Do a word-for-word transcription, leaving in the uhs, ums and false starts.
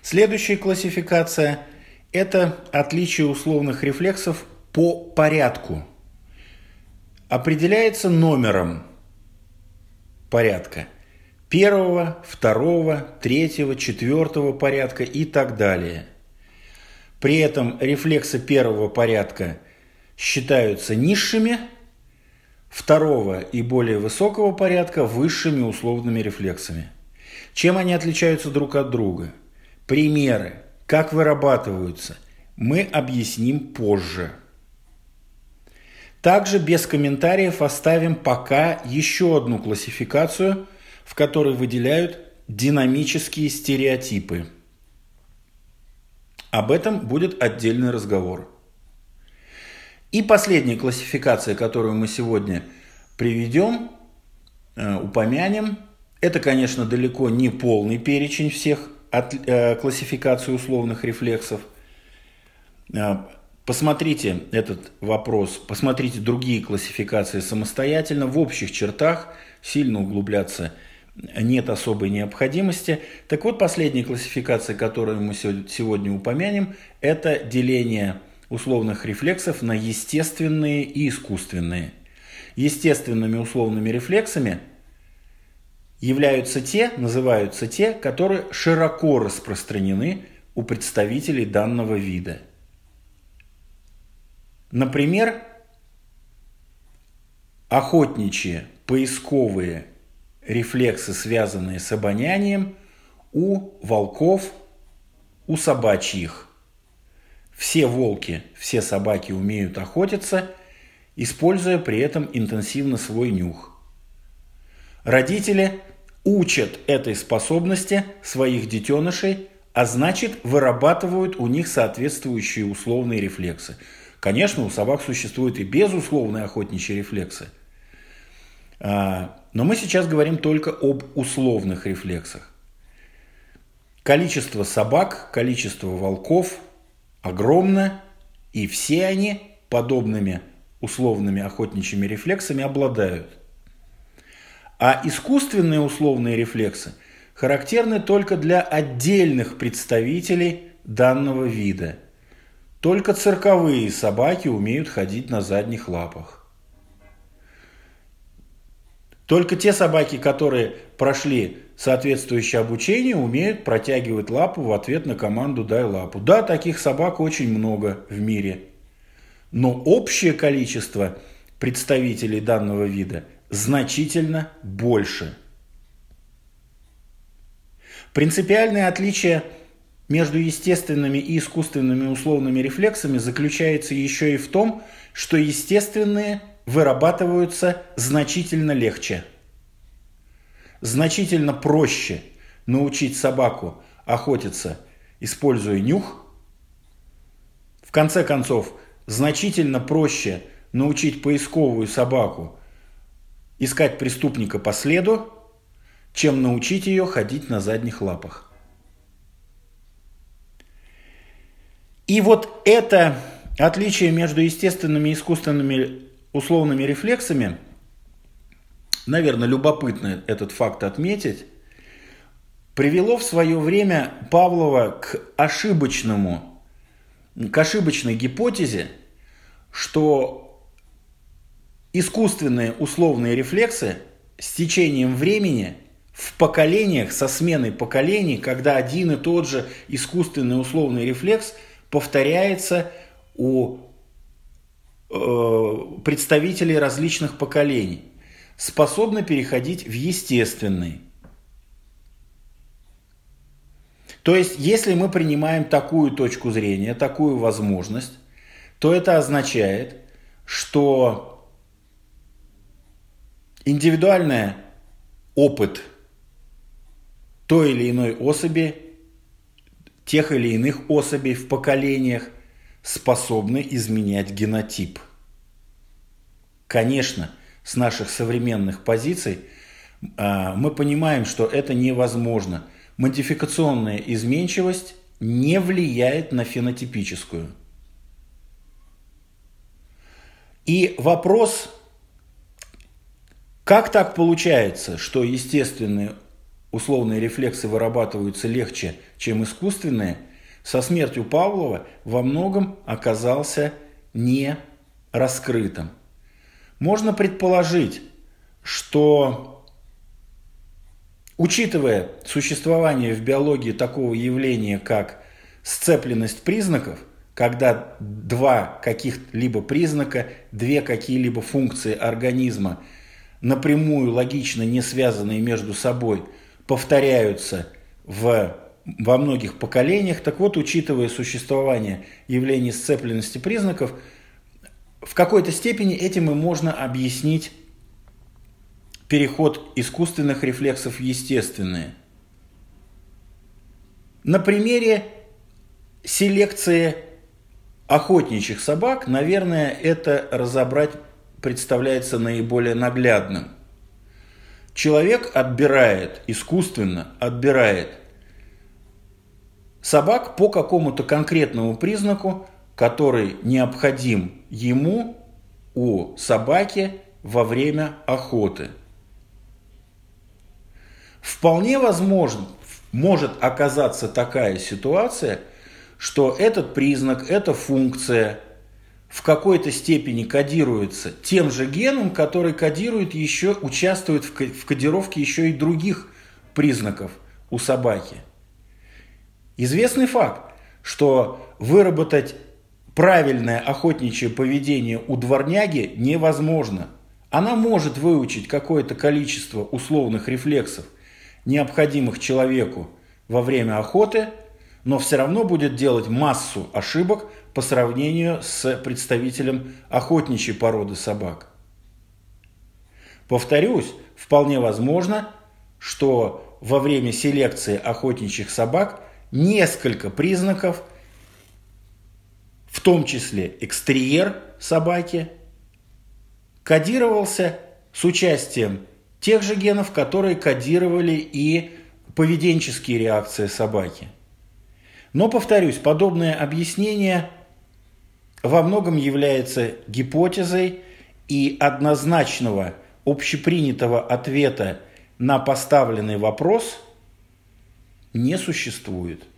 Следующая классификация – это отличие условных рефлексов по порядку. Определяется номером порядка первого, второго, третьего, четвертого порядка и так далее. При этом рефлексы первого порядка считаются низшими, второго и более высокого порядка высшими условными рефлексами. Чем они отличаются друг от друга? Примеры, как вырабатываются, мы объясним позже. Также без комментариев оставим пока еще одну классификацию, в которой выделяют динамические стереотипы. Об этом будет отдельный разговор. И последняя классификация, которую мы сегодня приведем, э, упомянем, это, конечно, далеко не полный перечень всех от, э, классификаций условных рефлексов. Э, посмотрите этот вопрос, посмотрите другие классификации самостоятельно. В общих чертах сильно углубляться нет особой необходимости. Так вот, последняя классификация, которую мы сегодня упомянем, это деление условных рефлексов на естественные и искусственные. Естественными условными рефлексами являются те, называются те, которые широко распространены у представителей данного вида. Например, охотничьи, поисковые рефлексы, связанные с обонянием, у волков, у собачьих. Все волки, все собаки умеют охотиться, используя при этом интенсивно свой нюх. Родители учат этой способности своих детенышей, а значит, вырабатывают у них соответствующие условные рефлексы. Конечно, у собак существуют и безусловные охотничьи рефлексы. Но мы сейчас говорим только об условных рефлексах. Количество собак, количество волков огромно, и все они подобными условными охотничьими рефлексами обладают. А искусственные условные рефлексы характерны только для отдельных представителей данного вида. Только цирковые собаки умеют ходить на задних лапах. Только те собаки, которые прошли соответствующее обучение, умеют протягивать лапу в ответ на команду «дай лапу». Да, таких собак очень много в мире. Но общее количество представителей данного вида значительно больше. Принципиальное отличие между естественными и искусственными условными рефлексами заключается еще и в том, что естественные вырабатываются значительно легче. Значительно проще научить собаку охотиться, используя нюх. В конце концов, значительно проще научить поисковую собаку искать преступника по следу, чем научить ее ходить на задних лапах. И вот это отличие между естественными и искусственными условными рефлексами, наверное, любопытно этот факт отметить, привело в свое время Павлова к ошибочному, к ошибочной гипотезе, что искусственные условные рефлексы с течением времени в поколениях, со сменой поколений, когда один и тот же искусственный условный рефлекс повторяется у э, представителей различных поколений, способны переходить в естественный. То есть, если мы принимаем такую точку зрения, такую возможность, то это означает, что индивидуальный опыт той или иной особи, тех или иных особей в поколениях способны изменять генотип. Конечно, с наших современных позиций мы понимаем, что это невозможно. Модификационная изменчивость не влияет на фенотипическую. И вопрос, как так получается, что естественные условные рефлексы вырабатываются легче, чем искусственные, со смертью Павлова во многом оказался не раскрытым. Можно предположить, что, учитывая существование в биологии такого явления, как сцепленность признаков, когда два каких-либо признака, две какие-либо функции организма, напрямую логично не связанные между собой, повторяются в, во многих поколениях, так вот, учитывая существование явления сцепленности признаков, в какой-то степени этим и можно объяснить переход искусственных рефлексов в естественные. На примере селекции охотничьих собак, наверное, это разобрать представляется наиболее наглядным. Человек отбирает, искусственно отбирает собак по какому-то конкретному признаку, который необходим ему у собаки во время охоты. Вполне возможно, может оказаться такая ситуация, что этот признак, эта функция в какой-то степени кодируется тем же геном, который кодирует еще, участвует в кодировке еще и других признаков у собаки. Известный факт, что выработать правильное охотничье поведение у дворняги невозможно. Она может выучить какое-то количество условных рефлексов, необходимых человеку во время охоты, но все равно будет делать массу ошибок по сравнению с представителем охотничьей породы собак. Повторюсь, вполне возможно, что во время селекции охотничьих собак несколько признаков, в том числе экстерьер собаки, кодировался с участием тех же генов, которые кодировали и поведенческие реакции собаки. Но, повторюсь, подобное объяснение во многом является гипотезой, и однозначного общепринятого ответа на поставленный вопрос не существует.